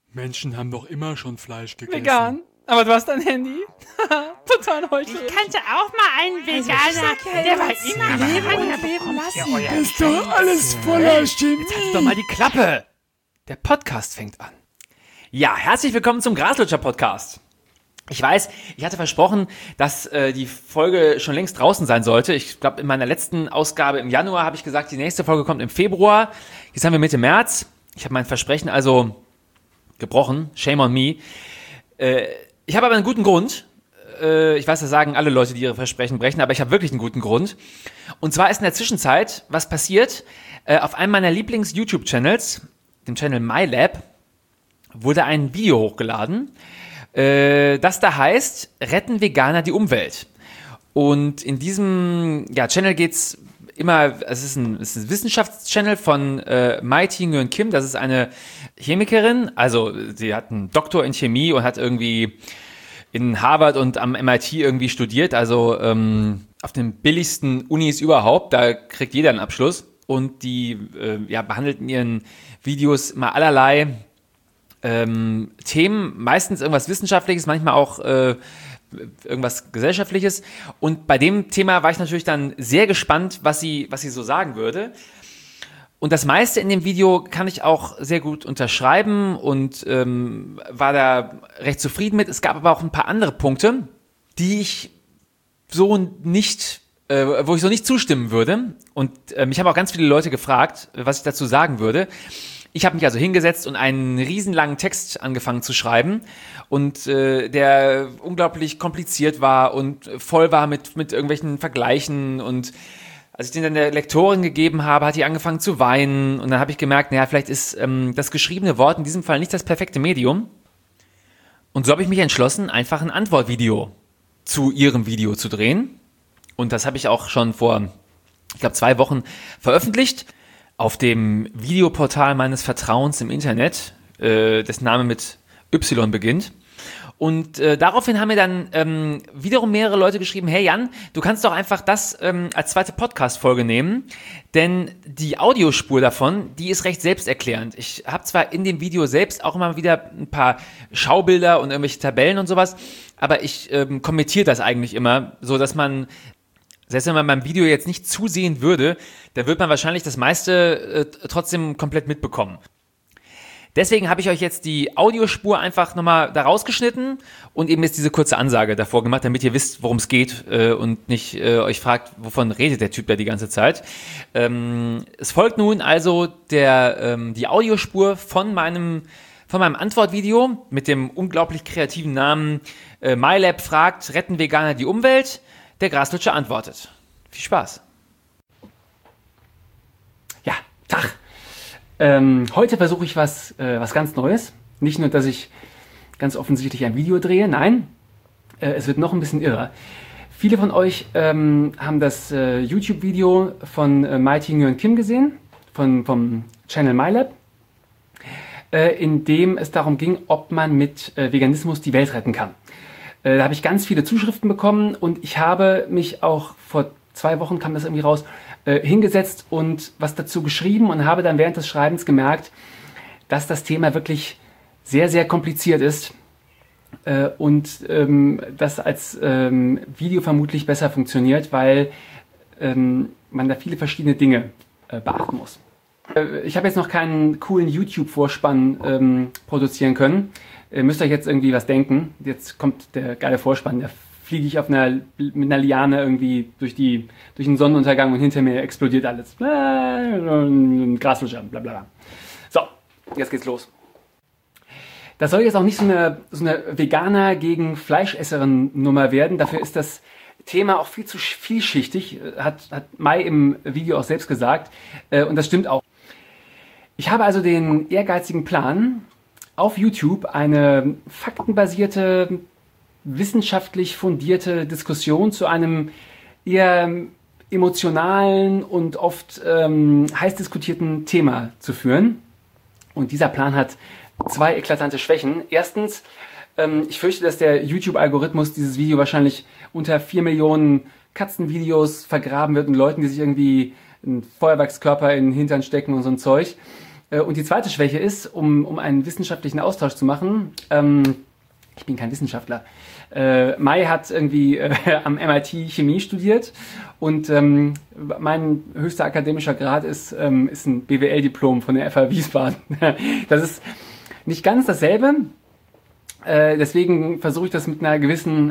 Menschen haben doch immer schon Fleisch gegessen. Vegan. Aber du hast ein Handy. Total heute. Ich kannte auch mal einen Veganer, der war immer leben lassen. Das ist doch alles voller Chemie. Jetzt halt doch mal die Klappe. Der Podcast fängt an. Ja, herzlich willkommen zum Graslutscher-Podcast. Ich weiß, ich hatte versprochen, dass die Folge schon längst draußen sein sollte. Ich glaube, in meiner letzten Ausgabe im Januar habe ich gesagt, die nächste Folge kommt im Februar. Jetzt haben wir Mitte März. Ich habe mein Versprechen also gebrochen. Shame on me. Ich habe aber einen guten Grund. Ich weiß, das sagen alle Leute, die ihre Versprechen brechen, aber ich habe wirklich einen guten Grund. Und zwar ist in der Zwischenzeit was passiert. Auf einem meiner Lieblings-YouTube-Channels, dem Channel MyLab, wurde ein Video hochgeladen, das da heißt, retten Veganer die Umwelt. Und in diesem Channel geht's immer, es ist ein Wissenschaftschannel von Mighty Nguyen Kim, das ist eine Chemikerin, also sie hat einen Doktor in Chemie und hat irgendwie in Harvard und am MIT irgendwie studiert, also auf den billigsten Unis überhaupt, da kriegt jeder einen Abschluss. Und die behandelt in ihren Videos mal allerlei Themen, meistens irgendwas Wissenschaftliches, manchmal auch irgendwas Gesellschaftliches. Und bei dem Thema war ich natürlich dann sehr gespannt, was sie so sagen würde. Und das meiste in dem Video kann ich auch sehr gut unterschreiben und war da recht zufrieden mit. Es gab aber auch ein paar andere Punkte, die ich so nicht, wo ich so nicht zustimmen würde. Und mich haben auch ganz viele Leute gefragt, was ich dazu sagen würde. Ich habe mich also hingesetzt und einen riesenlangen Text angefangen zu schreiben und der unglaublich kompliziert war und voll war mit irgendwelchen Vergleichen, und als ich den dann der Lektorin gegeben habe, hat die angefangen zu weinen, und dann habe ich gemerkt, naja, vielleicht ist das geschriebene Wort in diesem Fall nicht das perfekte Medium, und so habe ich mich entschlossen, einfach ein Antwortvideo zu ihrem Video zu drehen, und das habe ich auch schon vor, ich glaube, 2 Wochen veröffentlicht. Auf dem Videoportal meines Vertrauens im Internet, dessen Name mit Y beginnt. Und daraufhin haben mir dann wiederum mehrere Leute geschrieben, hey Jan, du kannst doch einfach das als zweite Podcast-Folge nehmen, denn die Audiospur davon, die ist recht selbsterklärend. Ich habe zwar in dem Video selbst auch immer wieder ein paar Schaubilder und irgendwelche Tabellen und sowas, aber ich kommentiere das eigentlich immer, so dass man, selbst wenn man beim Video jetzt nicht zusehen würde, dann wird man wahrscheinlich das meiste trotzdem komplett mitbekommen. Deswegen habe ich euch jetzt die Audiospur einfach nochmal da rausgeschnitten und eben jetzt diese kurze Ansage davor gemacht, damit ihr wisst, worum es geht und nicht euch fragt, wovon redet der Typ da die ganze Zeit. Es folgt nun also die Audiospur von meinem Antwortvideo mit dem unglaublich kreativen Namen MyLab fragt, retten Veganer die Umwelt? Der Graslutscher antwortet. Viel Spaß. Ja, Tag. Heute versuche ich was ganz Neues. Nicht nur, dass ich ganz offensichtlich ein Video drehe, nein, es wird noch ein bisschen irrer. Viele von euch haben das YouTube-Video von Mighty Nguyen Kim gesehen, vom Channel MyLab, in dem es darum ging, ob man mit Veganismus die Welt retten kann. Da habe ich ganz viele Zuschriften bekommen, und ich habe mich auch vor 2 Wochen, kam das irgendwie raus, hingesetzt und was dazu geschrieben und habe dann während des Schreibens gemerkt, dass das Thema wirklich sehr, sehr kompliziert ist und das als Video vermutlich besser funktioniert, weil man da viele verschiedene Dinge beachten muss. Ich habe jetzt noch keinen coolen YouTube-Vorspann produzieren können. Ihr müsst euch jetzt irgendwie was denken. Jetzt kommt der geile Vorspann. Da fliege ich mit einer Liane irgendwie durch den Sonnenuntergang und hinter mir explodiert alles. Graslutscher, bla bla. So, jetzt geht's los. Das soll jetzt auch nicht so eine Veganer gegen Fleischesserin Nummer werden. Dafür ist das Thema auch viel zu vielschichtig. Hat Mai im Video auch selbst gesagt. Und das stimmt auch. Ich habe also den ehrgeizigen Plan, auf YouTube eine faktenbasierte, wissenschaftlich fundierte Diskussion zu einem eher emotionalen und oft heiß diskutierten Thema zu führen. Und dieser Plan hat 2 eklatante Schwächen. Erstens, ich fürchte, dass der YouTube-Algorithmus dieses Video wahrscheinlich unter 4 Millionen Katzenvideos vergraben wird und Leuten, die sich irgendwie einen Feuerwerkskörper in den Hintern stecken und so ein Zeug. Und die zweite Schwäche ist, um einen wissenschaftlichen Austausch zu machen, ich bin kein Wissenschaftler. Mai hat irgendwie am MIT Chemie studiert und mein höchster akademischer Grad ist ein BWL-Diplom von der FH Wiesbaden. Das ist nicht ganz dasselbe. Deswegen versuche ich das mit einer gewissen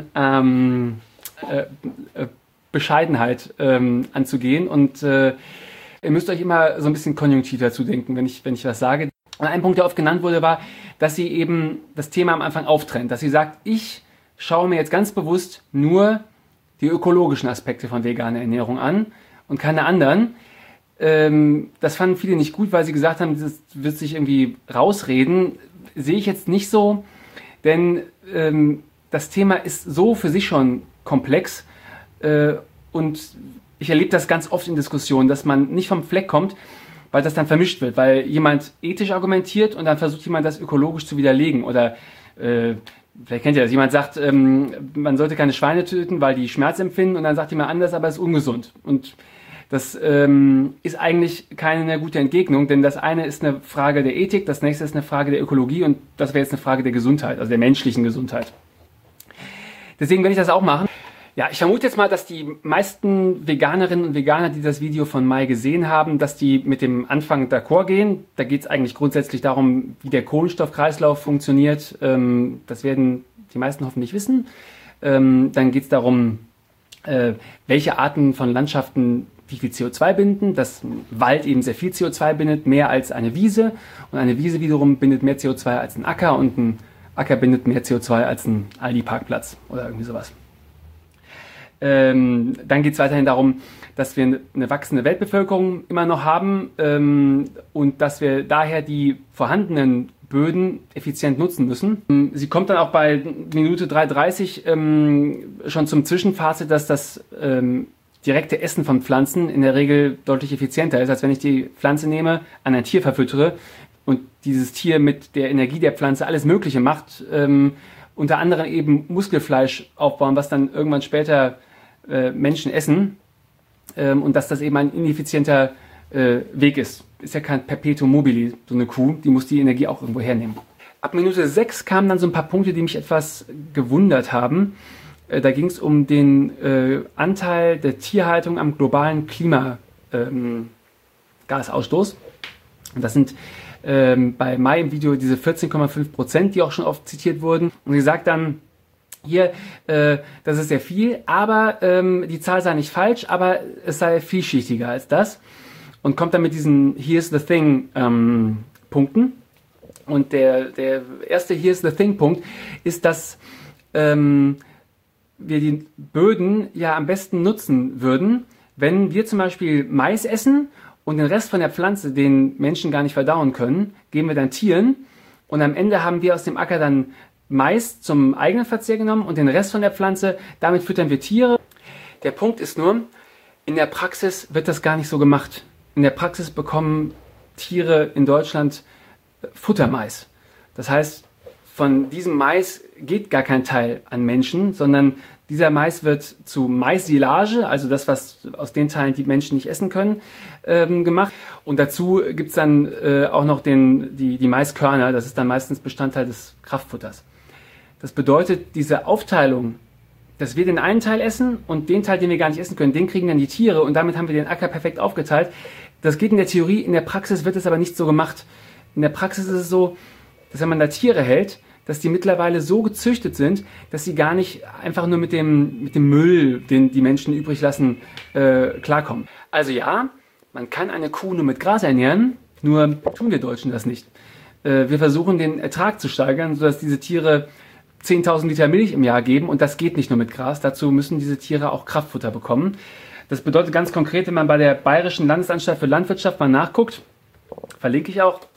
Bescheidenheit anzugehen und ihr müsst euch immer so ein bisschen konjunktiv dazu denken, wenn ich was sage. Und ein Punkt, der oft genannt wurde, war, dass sie eben das Thema am Anfang auftrennt. Dass sie sagt, ich schaue mir jetzt ganz bewusst nur die ökologischen Aspekte von veganer Ernährung an und keine anderen. Das fanden viele nicht gut, weil sie gesagt haben, das wird sich irgendwie rausreden. Sehe ich jetzt nicht so, denn das Thema ist so für sich schon komplex und ich erlebe das ganz oft in Diskussionen, dass man nicht vom Fleck kommt, weil das dann vermischt wird, weil jemand ethisch argumentiert und dann versucht jemand das ökologisch zu widerlegen oder vielleicht kennt ihr das, jemand sagt, man sollte keine Schweine töten, weil die Schmerz empfinden und dann sagt jemand anders, aber es ist ungesund und das ist eigentlich keine gute Entgegnung, denn das eine ist eine Frage der Ethik, das nächste ist eine Frage der Ökologie und das wäre jetzt eine Frage der Gesundheit, also der menschlichen Gesundheit. Deswegen werde ich das auch machen. Ja, ich vermute jetzt mal, dass die meisten Veganerinnen und Veganer, die das Video von Mai gesehen haben, dass die mit dem Anfang d'accord gehen. Da geht es eigentlich grundsätzlich darum, wie der Kohlenstoffkreislauf funktioniert. Das werden die meisten hoffentlich wissen. Dann geht es darum, welche Arten von Landschaften wie viel CO2 binden, dass ein Wald eben sehr viel CO2 bindet, mehr als eine Wiese. Und eine Wiese wiederum bindet mehr CO2 als ein Acker und ein Acker bindet mehr CO2 als ein Aldi-Parkplatz oder irgendwie sowas. Dann geht es weiterhin darum, dass wir eine wachsende Weltbevölkerung immer noch haben und dass wir daher die vorhandenen Böden effizient nutzen müssen. Sie kommt dann auch bei Minute 3,30 schon zum Zwischenfazit, dass das direkte Essen von Pflanzen in der Regel deutlich effizienter ist, als wenn ich die Pflanze nehme, an ein Tier verfüttere und dieses Tier mit der Energie der Pflanze alles Mögliche macht, unter anderem eben Muskelfleisch aufbauen, was dann irgendwann später Menschen essen und dass das eben ein ineffizienter Weg ist. Ist ja kein Perpetuum mobile, so eine Kuh, die muss die Energie auch irgendwo hernehmen. Ab Minute 6 kamen dann so ein paar Punkte, die mich etwas gewundert haben. Da ging es um den Anteil der Tierhaltung am globalen Klimagasausstoß. Und das sind bei Mai im Video diese 14,5%, die auch schon oft zitiert wurden. Und sie sagt dann, hier, das ist sehr viel, aber die Zahl sei nicht falsch, aber es sei vielschichtiger als das. Und kommt dann mit diesen Here's the Thing Punkten. Und der erste Here's the Thing Punkt ist, dass wir die Böden ja am besten nutzen würden, wenn wir zum Beispiel Mais essen und den Rest von der Pflanze, den Menschen gar nicht verdauen können, geben wir dann Tieren und am Ende haben wir aus dem Acker dann Mais zum eigenen Verzehr genommen und den Rest von der Pflanze, damit füttern wir Tiere. Der Punkt ist nur, in der Praxis wird das gar nicht so gemacht. In der Praxis bekommen Tiere in Deutschland Futtermais. Das heißt, von diesem Mais geht gar kein Teil an Menschen, sondern dieser Mais wird zu Maissilage, also das, was aus den Teilen die Menschen nicht essen können, gemacht. Und dazu gibt es dann auch noch die Maiskörner, das ist dann meistens Bestandteil des Kraftfutters. Das bedeutet, diese Aufteilung, dass wir den einen Teil essen und den Teil, den wir gar nicht essen können, den kriegen dann die Tiere und damit haben wir den Acker perfekt aufgeteilt. Das geht in der Theorie, in der Praxis wird es aber nicht so gemacht. In der Praxis ist es so, dass wenn man da Tiere hält, dass die mittlerweile so gezüchtet sind, dass sie gar nicht einfach nur mit dem Müll, den die Menschen übrig lassen, klarkommen. Also ja, man kann eine Kuh nur mit Gras ernähren, nur tun wir Deutschen das nicht. Wir versuchen den Ertrag zu steigern, sodass diese Tiere 10.000 Liter Milch im Jahr geben und das geht nicht nur mit Gras. Dazu müssen diese Tiere auch Kraftfutter bekommen. Das bedeutet ganz konkret, wenn man bei der Bayerischen Landesanstalt für Landwirtschaft mal nachguckt, verlinke ich auch,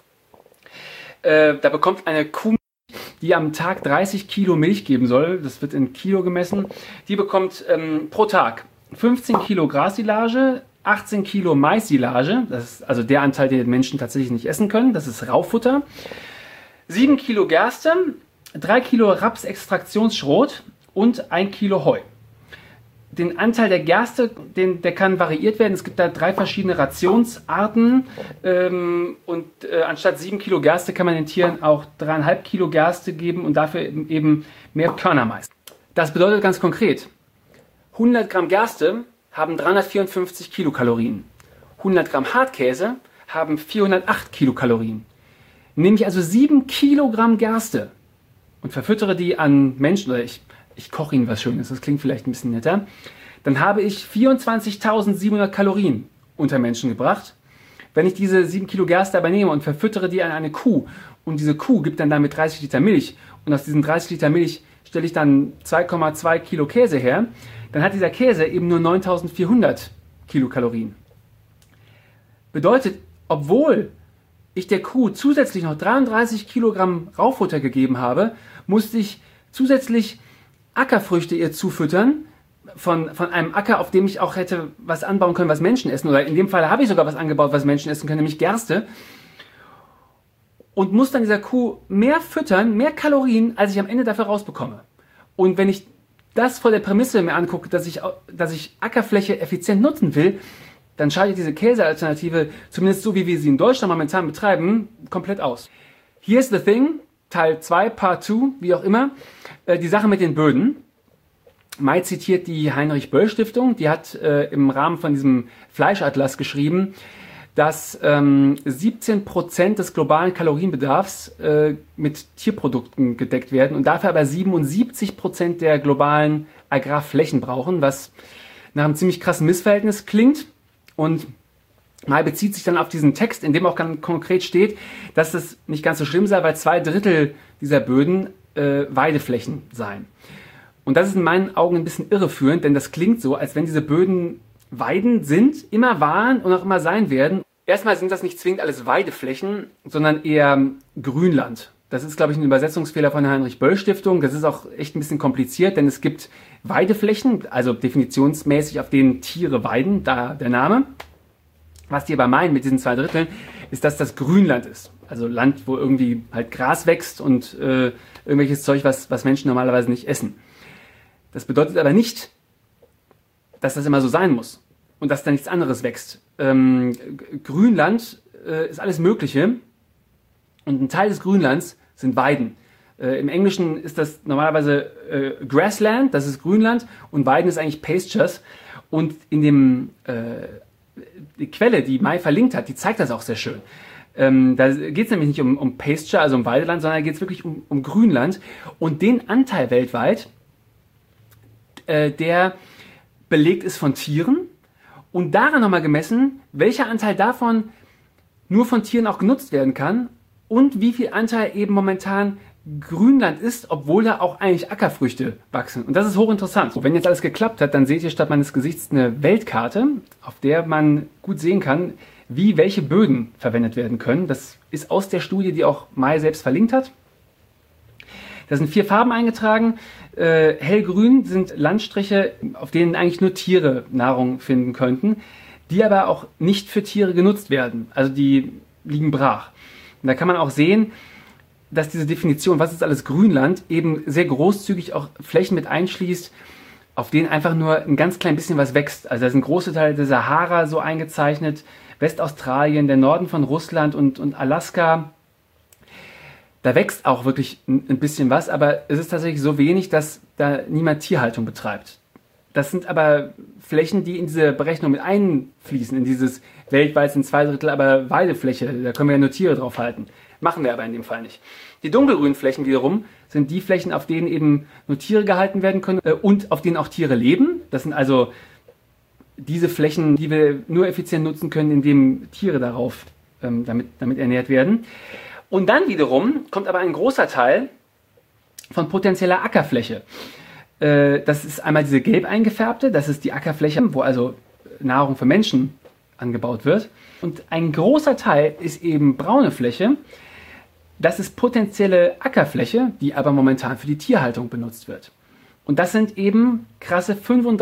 da bekommt eine Kuh, die am Tag 30 Kilo Milch geben soll, das wird in Kilo gemessen, die bekommt pro Tag 15 Kilo Grassilage, 18 Kilo Maissilage, das ist also der Anteil, den Menschen tatsächlich nicht essen können, das ist Raufutter, 7 Kilo Gerste, 3 Kilo Rapsextraktionsschrot und 1 Kilo Heu. den Anteil der Gerste, der kann variiert werden. Es gibt da 3 verschiedene Rationsarten und anstatt 7 Kilo Gerste kann man den Tieren auch 3,5 Kilo Gerste geben und dafür eben mehr Körner meist. Das bedeutet ganz konkret, 100 Gramm Gerste haben 354 Kilokalorien. 100 Gramm Hartkäse haben 408 Kilokalorien. Nehme ich also 7 Kilogramm Gerste und verfüttere die an Menschen, oder ich koche ihnen was Schönes, das klingt vielleicht ein bisschen netter, dann habe ich 24.700 Kalorien unter Menschen gebracht. Wenn ich diese 7 Kilo Gerste aber nehme und verfüttere die an eine Kuh und diese Kuh gibt dann damit 30 Liter Milch und aus diesen 30 Liter Milch stelle ich dann 2,2 Kilo Käse her, dann hat dieser Käse eben nur 9.400 Kilokalorien. Bedeutet, obwohl ich der Kuh zusätzlich noch 33 Kilogramm Raufutter gegeben habe, musste ich zusätzlich Ackerfrüchte ihr zufüttern, von einem Acker, auf dem ich auch hätte was anbauen können, was Menschen essen. Oder in dem Fall habe ich sogar was angebaut, was Menschen essen können, nämlich Gerste. Und muss dann dieser Kuh mehr füttern, mehr Kalorien, als ich am Ende dafür rausbekomme. Und wenn ich das vor der Prämisse mir angucke, dass ich Ackerfläche effizient nutzen will, dann scheidet diese Käsealternative, zumindest so wie wir sie in Deutschland momentan betreiben, komplett aus. Here's the thing, Teil 2, Part 2, wie auch immer, die Sache mit den Böden. Mai zitiert die Heinrich-Böll-Stiftung, die hat im Rahmen von diesem Fleischatlas geschrieben, dass 17% des globalen Kalorienbedarfs mit Tierprodukten gedeckt werden und dafür aber 77% der globalen Agrarflächen brauchen, was nach einem ziemlich krassen Missverhältnis klingt. Und Mai bezieht sich dann auf diesen Text, in dem auch ganz konkret steht, dass das nicht ganz so schlimm sei, weil 2/3 dieser Böden Weideflächen seien. Und das ist in meinen Augen ein bisschen irreführend, denn das klingt so, als wenn diese Böden Weiden sind, immer waren und auch immer sein werden. Erstmal sind das nicht zwingend alles Weideflächen, sondern eher Grünland. Das ist, glaube ich, ein Übersetzungsfehler von der Heinrich-Böll-Stiftung. Das ist auch echt ein bisschen kompliziert, denn es gibt Weideflächen, also definitionsmäßig, auf denen Tiere weiden, da der Name. Was die aber meinen mit diesen 2/3, ist, dass das Grünland ist. Also Land, wo irgendwie halt Gras wächst und irgendwelches Zeug, was Menschen normalerweise nicht essen. Das bedeutet aber nicht, dass das immer so sein muss und dass da nichts anderes wächst. Grünland ist alles Mögliche und ein Teil des Grünlands sind Weiden. Im Englischen ist das normalerweise Grassland, das ist Grünland, und Weiden ist eigentlich Pastures. Und in dem die Quelle, die Mai verlinkt hat, die zeigt das auch sehr schön. Da geht es nämlich nicht um Pasture, also um Weideland, sondern da geht es wirklich um Grünland und den Anteil weltweit, der belegt ist von Tieren und daran nochmal gemessen, welcher Anteil davon nur von Tieren auch genutzt werden kann und wie viel Anteil eben momentan Grünland ist, obwohl da auch eigentlich Ackerfrüchte wachsen. Und das ist hochinteressant. So, wenn jetzt alles geklappt hat, dann seht ihr statt meines Gesichts eine Weltkarte, auf der man gut sehen kann, wie welche Böden verwendet werden können. Das ist aus der Studie, die auch Mai selbst verlinkt hat. Da sind 4 Farben eingetragen. Hellgrün sind Landstriche, auf denen eigentlich nur Tiere Nahrung finden könnten, die aber auch nicht für Tiere genutzt werden. Also die liegen brach. Und da kann man auch sehen, dass diese Definition, was ist alles Grünland, eben sehr großzügig auch Flächen mit einschließt, auf denen einfach nur ein ganz klein bisschen was wächst. Also da sind große Teile der Sahara so eingezeichnet, Westaustralien, der Norden von Russland und Alaska. Da wächst auch wirklich ein bisschen was, aber es ist tatsächlich so wenig, dass da niemand Tierhaltung betreibt. Das sind aber Flächen, die in diese Berechnung mit einfließen, in dieses weltweit sind 2/3 aber Weidefläche, da können wir ja nur Tiere drauf halten. Machen wir aber in dem Fall nicht. Die dunkelgrünen Flächen wiederum sind die Flächen, auf denen eben nur Tiere gehalten werden können und auf denen auch Tiere leben. Das sind also diese Flächen, die wir nur effizient nutzen können, indem Tiere darauf damit ernährt werden. Und dann wiederum kommt aber ein großer Teil von potenzieller Ackerfläche. Das ist einmal diese gelb eingefärbte, das ist die Ackerfläche, wo also Nahrung für Menschen angebaut wird. Und ein großer Teil ist eben braune Fläche. Das ist potenzielle Ackerfläche, die aber momentan für die Tierhaltung benutzt wird. Und das sind eben krasse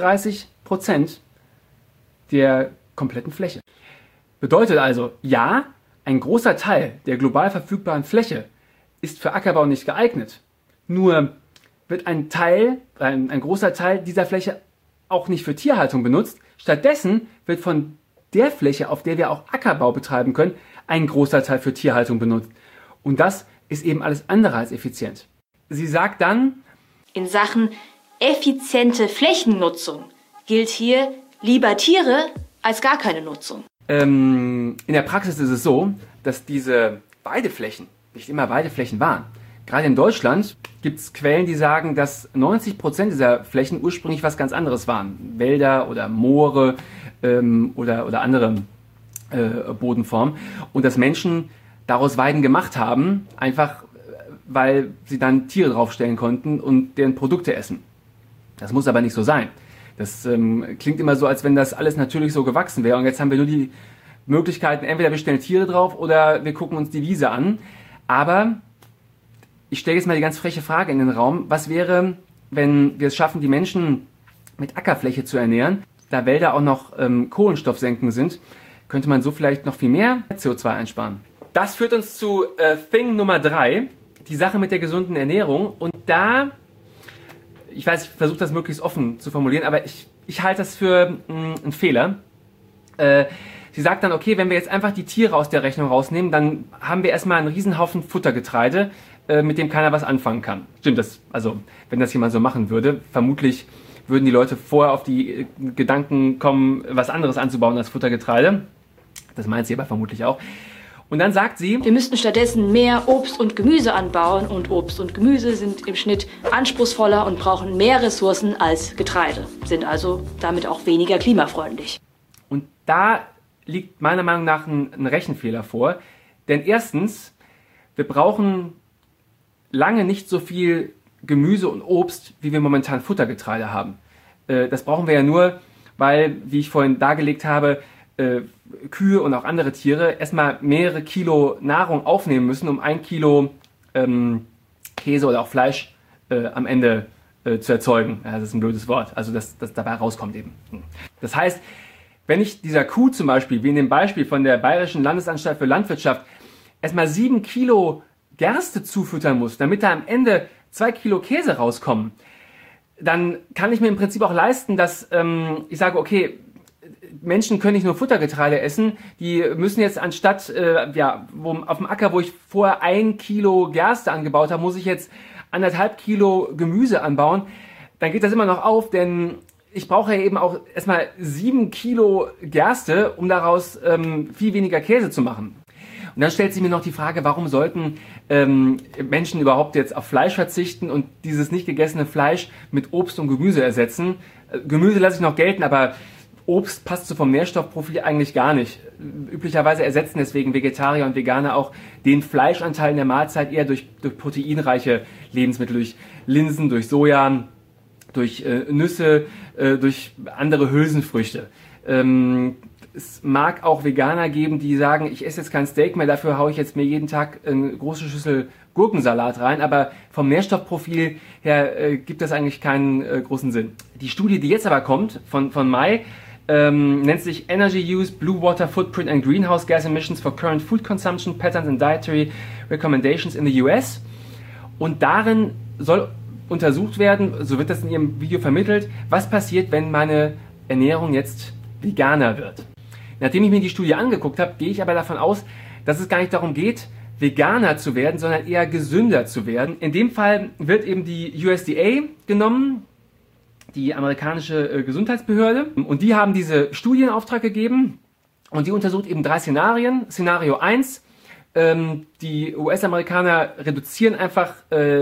35% der kompletten Fläche. Bedeutet also, ja, ein großer Teil der global verfügbaren Fläche ist für Ackerbau nicht geeignet. Nur wird ein großer Teil dieser Fläche auch nicht für Tierhaltung benutzt. Stattdessen wird von der Fläche, auf der wir auch Ackerbau betreiben können, ein großer Teil für Tierhaltung benutzt. Und das ist eben alles andere als effizient. Sie sagt dann, in Sachen effiziente Flächennutzung gilt hier lieber Tiere als gar keine Nutzung. In der Praxis ist es so, dass diese Weideflächen nicht immer Weideflächen waren. Gerade in Deutschland gibt es Quellen, die sagen, dass 90% dieser Flächen ursprünglich was ganz anderes waren. Wälder oder Moore oder andere Bodenformen. Und dass Menschen daraus Weiden gemacht haben, einfach weil sie dann Tiere draufstellen konnten und deren Produkte essen. Das muss aber nicht so sein. Das klingt immer so, als wenn das alles natürlich so gewachsen wäre. Und jetzt haben wir nur die Möglichkeiten, entweder wir stellen Tiere drauf oder wir gucken uns die Wiese an. Aber ich stelle jetzt mal die ganz freche Frage in den Raum. Was wäre, wenn wir es schaffen, die Menschen mit Ackerfläche zu ernähren, da Wälder auch noch Kohlenstoffsenken sind, könnte man so vielleicht noch viel mehr CO2 einsparen. Das führt uns zu Thing Nummer 3, die Sache mit der gesunden Ernährung. Und da, ich weiß, ich versuche das möglichst offen zu formulieren, aber ich halte das für einen Fehler. Sie sagt dann, okay, wenn wir jetzt einfach die Tiere aus der Rechnung rausnehmen, dann haben wir erstmal einen Riesenhaufen Futtergetreide, mit dem keiner was anfangen kann. Stimmt, also wenn das jemand so machen würde, vermutlich würden die Leute vorher auf die Gedanken kommen, was anderes anzubauen als Futtergetreide. Das meint sie aber vermutlich auch. Und dann sagt sie, wir müssten stattdessen mehr Obst und Gemüse anbauen und Obst und Gemüse sind im Schnitt anspruchsvoller und brauchen mehr Ressourcen als Getreide, sind also damit auch weniger klimafreundlich. Und da liegt meiner Meinung nach ein Rechenfehler vor, denn erstens, wir brauchen lange nicht so viel Gemüse und Obst, wie wir momentan Futtergetreide haben. Das brauchen wir ja nur, weil, wie ich vorhin dargelegt habe, Kühe und auch andere Tiere erstmal mehrere Kilo Nahrung aufnehmen müssen, um 1 Kilo Käse oder auch Fleisch am Ende zu erzeugen. Ja, das ist ein blödes Wort, also dass dabei rauskommt eben. Das heißt, wenn ich dieser Kuh zum Beispiel, wie in dem Beispiel von der Bayerischen Landesanstalt für Landwirtschaft, erstmal 7 Kilo Gerste zufüttern muss, damit da am Ende 2 Kilo Käse rauskommen, dann kann ich mir im Prinzip auch leisten, dass ich sage, okay, Menschen können nicht nur Futtergetreide essen, die müssen jetzt anstatt, auf dem Acker, wo ich vorher 1 Kilo Gerste angebaut habe, muss ich jetzt 1,5 Kilo Gemüse anbauen. Dann geht das immer noch auf, denn ich brauche ja eben auch erstmal 7 Kilo Gerste, um daraus viel weniger Käse zu machen. Und dann stellt sich mir noch die Frage, warum sollten Menschen überhaupt jetzt auf Fleisch verzichten und dieses nicht gegessene Fleisch mit Obst und Gemüse ersetzen. Gemüse lasse ich noch gelten, aber Obst passt so vom Nährstoffprofil eigentlich gar nicht. Üblicherweise ersetzen deswegen Vegetarier und Veganer auch den Fleischanteil in der Mahlzeit eher durch proteinreiche Lebensmittel, durch Linsen, durch Soja, durch Nüsse, durch andere Hülsenfrüchte. Es mag auch Veganer geben, die sagen, ich esse jetzt kein Steak mehr, dafür haue ich jetzt mir jeden Tag eine große Schüssel Gurkensalat rein, aber vom Nährstoffprofil her gibt das eigentlich keinen großen Sinn. Die Studie, die jetzt aber kommt, von Mai, nennt sich Energy Use, Blue Water Footprint and Greenhouse Gas Emissions for Current Food Consumption Patterns and Dietary Recommendations in the US. Und darin soll untersucht werden, so wird das in ihrem Video vermittelt, was passiert, wenn meine Ernährung jetzt veganer wird. Nachdem ich mir die Studie angeguckt habe, gehe ich aber davon aus, dass es gar nicht darum geht, veganer zu werden, sondern eher gesünder zu werden. In dem Fall wird eben die USDA genommen, die amerikanische Gesundheitsbehörde, und die haben diese Studie in Auftrag gegeben und die untersucht eben 3 Szenarien. Szenario 1, die US-Amerikaner reduzieren einfach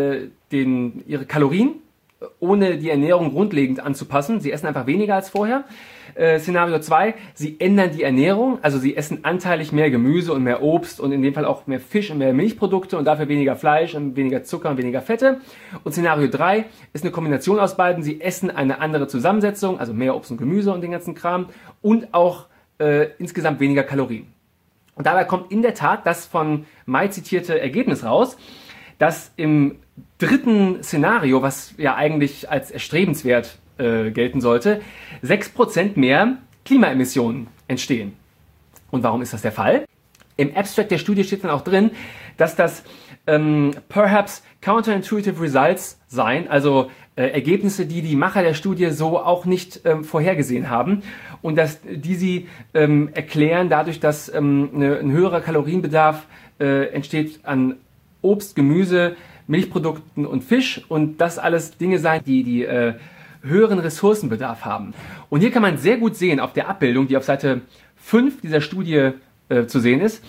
ihre Kalorien, ohne die Ernährung grundlegend anzupassen. Sie essen einfach weniger als vorher. Szenario 2, sie ändern die Ernährung, also sie essen anteilig mehr Gemüse und mehr Obst und in dem Fall auch mehr Fisch und mehr Milchprodukte und dafür weniger Fleisch und weniger Zucker und weniger Fette. Und Szenario 3 ist eine Kombination aus beiden. Sie essen eine andere Zusammensetzung, also mehr Obst und Gemüse und den ganzen Kram und auch insgesamt weniger Kalorien. Und dabei kommt in der Tat das von Mai zitierte Ergebnis raus, dass im dritten Szenario, was ja eigentlich als erstrebenswert gelten sollte, 6% mehr Klimaemissionen entstehen. Und warum ist das der Fall? Im Abstract der Studie steht dann auch drin, dass das perhaps counterintuitive results seien, also Ergebnisse, die die Macher der Studie so auch nicht vorhergesehen haben und dass die sie erklären dadurch, dass ein höherer Kalorienbedarf entsteht an Obst, Gemüse, Milchprodukten und Fisch und das alles Dinge seien, die höheren Ressourcenbedarf haben. Und hier kann man sehr gut sehen auf der Abbildung, die auf Seite 5 dieser Studie zu sehen ist,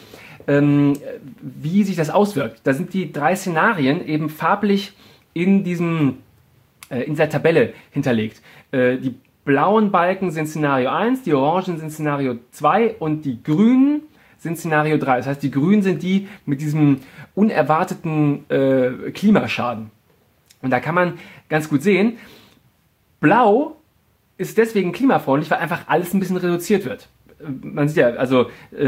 wie sich das auswirkt. Da sind die 3 Szenarien eben farblich in dieser Tabelle hinterlegt. Die blauen Balken sind Szenario 1, die orangen sind Szenario 2 und die grünen sind Szenario 3. Das heißt, die grünen sind die mit diesem unerwarteten Klimaschaden. Und da kann man ganz gut sehen, blau ist deswegen klimafreundlich, weil einfach alles ein bisschen reduziert wird. Man sieht ja, also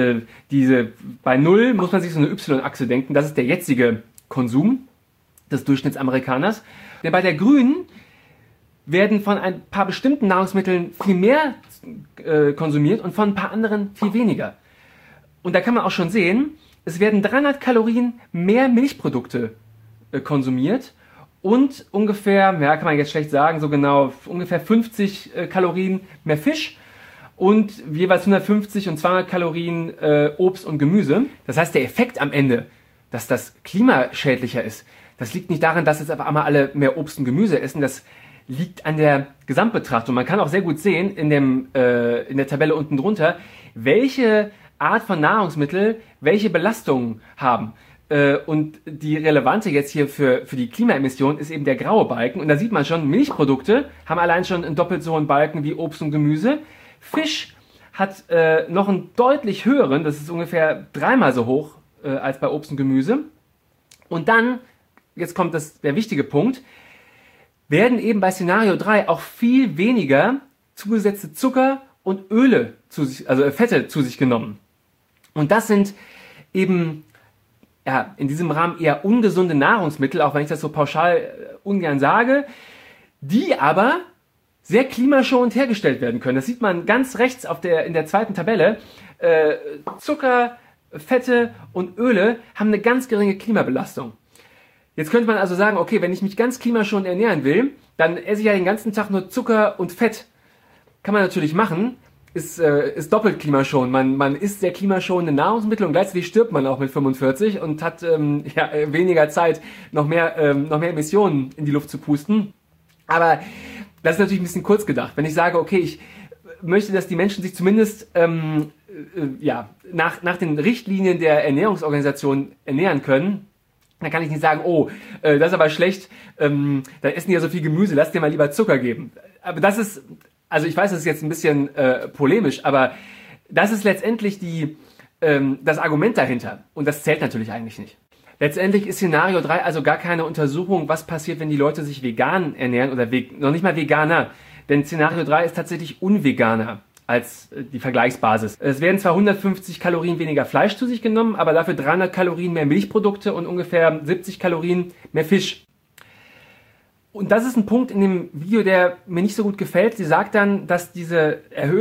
bei 0 muss man sich so eine Y-Achse denken, das ist der jetzige Konsum des Durchschnittsamerikaners. Denn bei der grünen werden von ein paar bestimmten Nahrungsmitteln viel mehr konsumiert und von ein paar anderen viel weniger. Und da kann man auch schon sehen, es werden 300 Kalorien mehr Milchprodukte konsumiert und ungefähr, ja, kann man jetzt schlecht sagen, so genau, ungefähr 50 Kalorien mehr Fisch und jeweils 150 und 200 Kalorien Obst und Gemüse. Das heißt, der Effekt am Ende, dass das klimaschädlicher ist, das liegt nicht daran, dass jetzt auf einmal alle mehr Obst und Gemüse essen, das liegt an der Gesamtbetrachtung. Man kann auch sehr gut sehen in der Tabelle unten drunter, welche Art von Nahrungsmittel welche Belastungen haben. Und die relevante jetzt hier für die Klimaemission ist eben der graue Balken. Und da sieht man schon, Milchprodukte haben allein schon einen doppelt so hohen Balken wie Obst und Gemüse. Fisch hat noch einen deutlich höheren, das ist ungefähr 3-mal so hoch als bei Obst und Gemüse. Und dann, jetzt kommt der wichtige Punkt, werden eben bei Szenario 3 auch viel weniger zugesetzte Zucker und Öle also Fette zu sich genommen. Und das sind eben ja, in diesem Rahmen eher ungesunde Nahrungsmittel, auch wenn ich das so pauschal ungern sage, die aber sehr klimaschonend hergestellt werden können. Das sieht man ganz rechts in der zweiten Tabelle. Zucker, Fette und Öle haben eine ganz geringe Klimabelastung. Jetzt könnte man also sagen, okay, wenn ich mich ganz klimaschonend ernähren will, dann esse ich ja den ganzen Tag nur Zucker und Fett. Kann man natürlich machen. Ist doppelt klimaschonend. Man isst sehr klimaschonende Nahrungsmittel und gleichzeitig stirbt man auch mit 45 und hat weniger Zeit, noch mehr Emissionen in die Luft zu pusten. Aber das ist natürlich ein bisschen kurz gedacht. Wenn ich sage, okay, ich möchte, dass die Menschen sich zumindest nach den Richtlinien der Ernährungsorganisation ernähren können, dann kann ich nicht sagen, oh, das ist aber schlecht, da essen die ja so viel Gemüse, lass dir mal lieber Zucker geben. Aber das ist... Also ich weiß, das ist jetzt ein bisschen polemisch, aber das ist letztendlich das Argument dahinter. Und das zählt natürlich eigentlich nicht. Letztendlich ist Szenario 3 also gar keine Untersuchung, was passiert, wenn die Leute sich vegan ernähren oder noch nicht mal Veganer. Denn Szenario 3 ist tatsächlich unveganer als die Vergleichsbasis. Es werden zwar 150 Kalorien weniger Fleisch zu sich genommen, aber dafür 300 Kalorien mehr Milchprodukte und ungefähr 70 Kalorien mehr Fisch. Und das ist ein Punkt in dem Video, der mir nicht so gut gefällt. Sie sagt dann, dass diese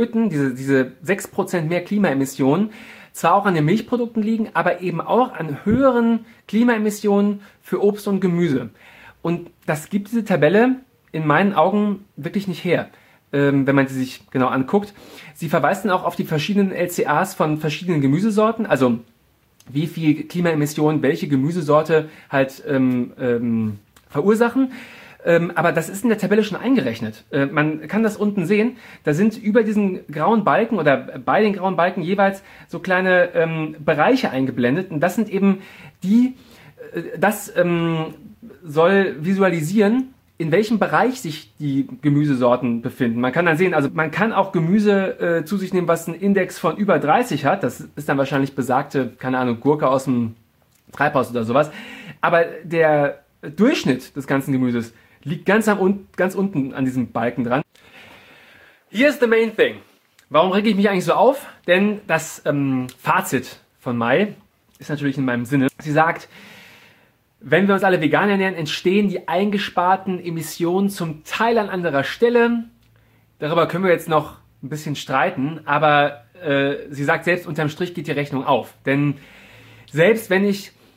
6% mehr Klimaemissionen zwar auch an den Milchprodukten liegen, aber eben auch an höheren Klimaemissionen für Obst und Gemüse. Und das gibt diese Tabelle in meinen Augen wirklich nicht her, wenn man sie sich genau anguckt. Sie verweist dann auch auf die verschiedenen LCAs von verschiedenen Gemüsesorten, also wie viel Klimaemissionen welche Gemüsesorte halt verursachen. Aber das ist in der Tabelle schon eingerechnet. Man kann das unten sehen. Da sind über diesen grauen Balken oder bei den grauen Balken jeweils so kleine Bereiche eingeblendet. Und das sind eben das soll visualisieren, in welchem Bereich sich die Gemüsesorten befinden. Man kann dann sehen, also man kann auch Gemüse zu sich nehmen, was einen Index von über 30 hat. Das ist dann wahrscheinlich besagte, keine Ahnung, Gurke aus dem Treibhaus oder sowas. Aber der Durchschnitt des ganzen Gemüses liegt ganz unten an diesem Balken dran. Here's the main thing. Warum rege ich mich eigentlich so auf? Denn das Fazit von Mai ist natürlich in meinem Sinne. Sie sagt, wenn wir uns alle vegan ernähren, entstehen die eingesparten Emissionen zum Teil an anderer Stelle. Darüber können wir jetzt noch ein bisschen streiten, aber sie sagt selbst, unterm Strich geht die Rechnung auf. Denn selbst wenn ich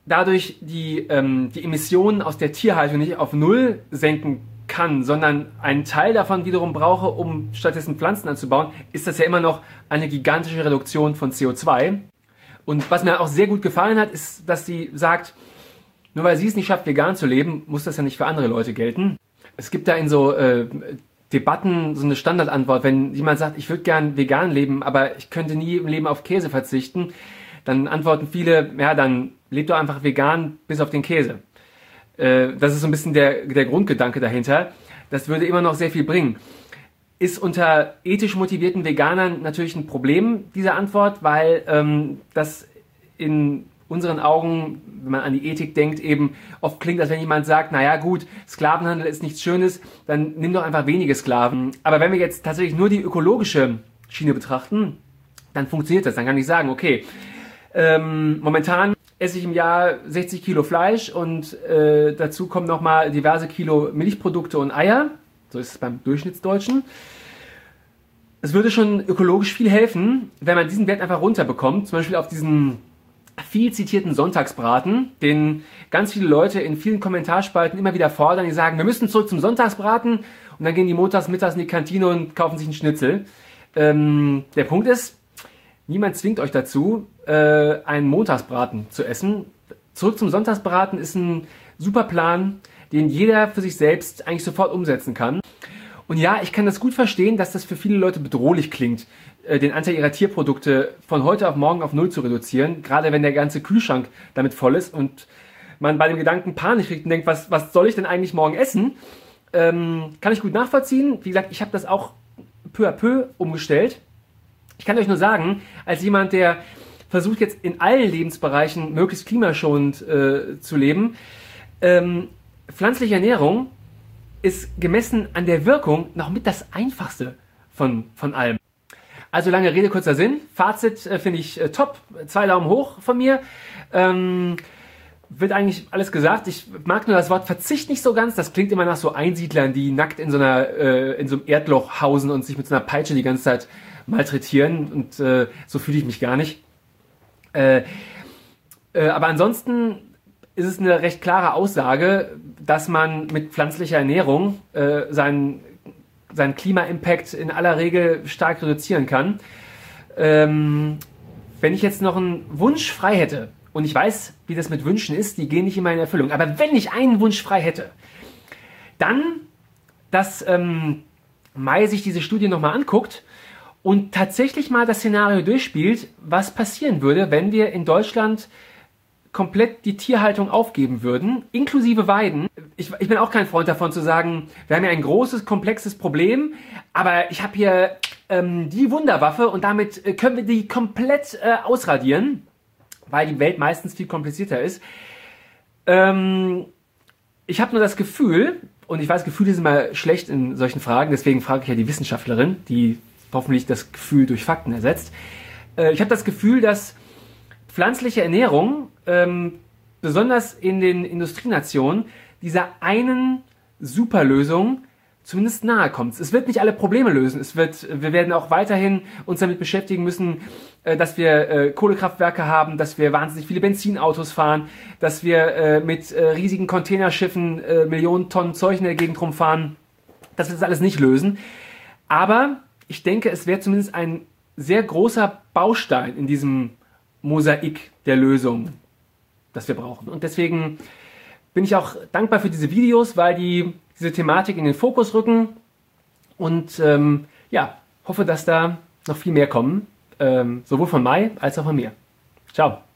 dadurch die Emissionen aus der Tierhaltung nicht auf Null senken kann, sondern einen Teil davon wiederum brauche, um stattdessen Pflanzen anzubauen, ist das ja immer noch eine gigantische Reduktion von CO2. Und was mir auch sehr gut gefallen hat, ist, dass sie sagt, nur weil sie es nicht schafft, vegan zu leben, muss das ja nicht für andere Leute gelten. Es gibt da in so Debatten so eine Standardantwort, wenn jemand sagt, ich würde gern vegan leben, aber ich könnte nie im Leben auf Käse verzichten, dann antworten viele, ja, dann lebt doch einfach vegan bis auf den Käse. Das ist so ein bisschen der Grundgedanke dahinter. Das würde immer noch sehr viel bringen. Ist unter ethisch motivierten Veganern natürlich ein Problem, diese Antwort, weil das in unseren Augen, wenn man an die Ethik denkt, eben oft klingt, als wenn jemand sagt, naja gut, Sklavenhandel ist nichts Schönes, dann nimm doch einfach wenige Sklaven. Aber wenn wir jetzt tatsächlich nur die ökologische Schiene betrachten, dann funktioniert das. Dann kann ich sagen, okay, momentan esse ich im Jahr 60 Kilo Fleisch und dazu kommen nochmal diverse Kilo Milchprodukte und Eier. So ist es beim Durchschnittsdeutschen. Es würde schon ökologisch viel helfen, wenn man diesen Wert einfach runterbekommt. Zum Beispiel auf diesen viel zitierten Sonntagsbraten, den ganz viele Leute in vielen Kommentarspalten immer wieder fordern. Die sagen, wir müssen zurück zum Sonntagsbraten und dann gehen die montags, mittags in die Kantine und kaufen sich einen Schnitzel. Der Punkt ist, niemand zwingt euch dazu, einen Montagsbraten zu essen. Zurück zum Sonntagsbraten ist ein super Plan, den jeder für sich selbst eigentlich sofort umsetzen kann. Und ja, ich kann das gut verstehen, dass das für viele Leute bedrohlich klingt, den Anteil ihrer Tierprodukte von heute auf morgen auf Null zu reduzieren, gerade wenn der ganze Kühlschrank damit voll ist und man bei dem Gedanken Panik kriegt und denkt, was soll ich denn eigentlich morgen essen? Kann ich gut nachvollziehen. Wie gesagt, ich habe das auch peu à peu umgestellt. Ich kann euch nur sagen, als jemand, der versucht jetzt in allen Lebensbereichen möglichst klimaschonend zu leben, pflanzliche Ernährung ist gemessen an der Wirkung noch mit das Einfachste von allem. Also lange Rede, kurzer Sinn. Fazit finde ich top. 2 Daumen hoch von mir. Wird eigentlich alles gesagt. Ich mag nur das Wort Verzicht nicht so ganz. Das klingt immer nach so Einsiedlern, die nackt in so einem Erdloch hausen und sich mit so einer Peitsche die ganze Zeit malträtieren. Und so fühle ich mich gar nicht. Aber ansonsten ist es eine recht klare Aussage, dass man mit pflanzlicher Ernährung seinen Klima-Impact in aller Regel stark reduzieren kann. Wenn ich jetzt noch einen Wunsch frei hätte, und ich weiß, wie das mit Wünschen ist, die gehen nicht immer in Erfüllung, aber wenn ich einen Wunsch frei hätte, dann, dass Mai sich diese Studie nochmal anguckt und tatsächlich mal das Szenario durchspielt, was passieren würde, wenn wir in Deutschland komplett die Tierhaltung aufgeben würden, inklusive Weiden. Ich bin auch kein Freund davon zu sagen, wir haben ja ein großes, komplexes Problem, aber ich habe hier die Wunderwaffe und damit können wir die komplett ausradieren, weil die Welt meistens viel komplizierter ist. Ich habe nur das Gefühl, und ich weiß, Gefühle sind mal schlecht in solchen Fragen, deswegen frage ich ja die Wissenschaftlerin, die hoffentlich das Gefühl durch Fakten ersetzt. Ich habe das Gefühl, dass pflanzliche Ernährung, besonders in den Industrienationen, dieser einen Superlösung zumindest nahe kommt. Es wird nicht alle Probleme lösen. Wir werden auch weiterhin uns damit beschäftigen müssen, dass wir Kohlekraftwerke haben, dass wir wahnsinnig viele Benzinautos fahren, dass wir mit riesigen Containerschiffen Millionen Tonnen Zeug in der Gegend rumfahren. Das wird das alles nicht lösen. Aber ich denke, es wäre zumindest ein sehr großer Baustein in diesem Mosaik der Lösung, das wir brauchen. Und deswegen bin ich auch dankbar für diese Videos, weil die diese Thematik in den Fokus rücken und ja, hoffe, dass da noch viel mehr kommen, sowohl von Mai als auch von mir. Ciao.